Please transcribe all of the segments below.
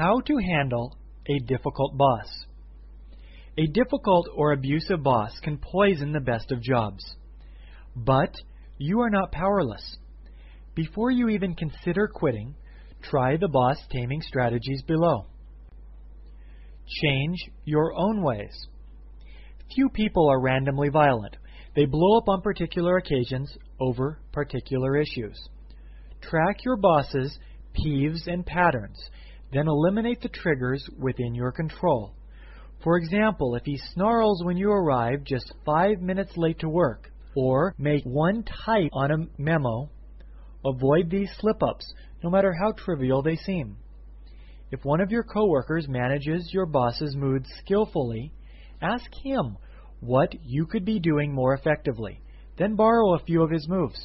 How to handle a difficult boss. A difficult or abusive boss can poison the best of jobs. But you are not powerless. Before you even consider quitting, try the boss taming strategies below. Change your own ways. Few people are randomly violent. They blow up on particular occasions over particular issues. Track your boss's peeves and patterns, then eliminate the triggers within your control. For example, if he snarls when you arrive just 5 minutes late to work, or make one type on a memo, avoid these slip-ups, no matter how trivial they seem. If one of your coworkers manages your boss's mood skillfully, ask him what you could be doing more effectively, then borrow a few of his moves.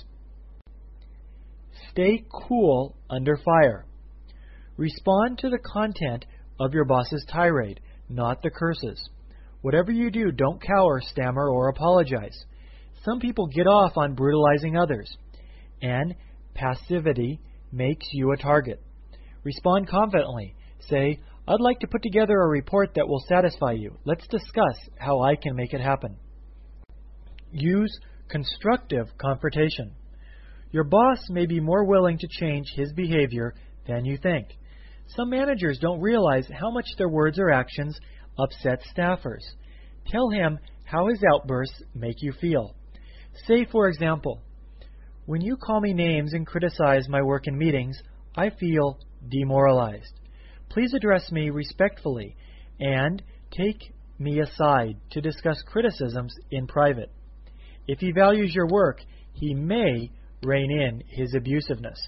Stay cool under fire. Respond to the content of your boss's tirade, not the curses. Whatever you do, don't cower, stammer, or apologize. Some people get off on brutalizing others, and passivity makes you a target. Respond confidently. Say, "I'd like to put together a report that will satisfy you. Let's discuss how I can make it happen." Use constructive confrontation. Your boss may be more willing to change his behavior than you think. Some managers don't realize how much their words or actions upset staffers. Tell him how his outbursts make you feel. Say, for example, "When you call me names and criticize my work in meetings, I feel demoralized. Please address me respectfully and take me aside to discuss criticisms in private." If he values your work, he may rein in his abusiveness.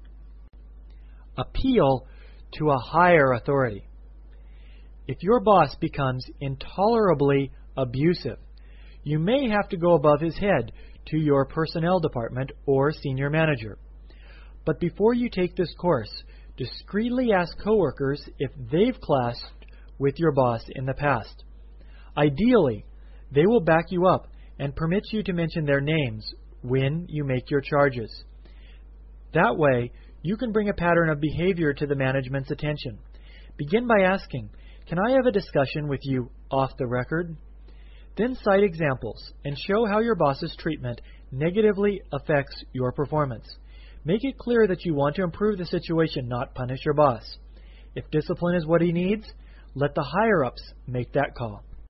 Appeal to a higher authority. If your boss becomes intolerably abusive, you may have to go above his head to your personnel department or senior manager. But before you take this course, discreetly ask coworkers if they've clashed with your boss in the past. Ideally, they will back you up and permit you to mention their names when you make your charges. That way, you can bring a pattern of behavior to the management's attention. Begin by asking, "Can I have a discussion with you off the record?" Then cite examples and show how your boss's treatment negatively affects your performance. Make it clear that you want to improve the situation, not punish your boss. If discipline is what he needs, let the higher-ups make that call.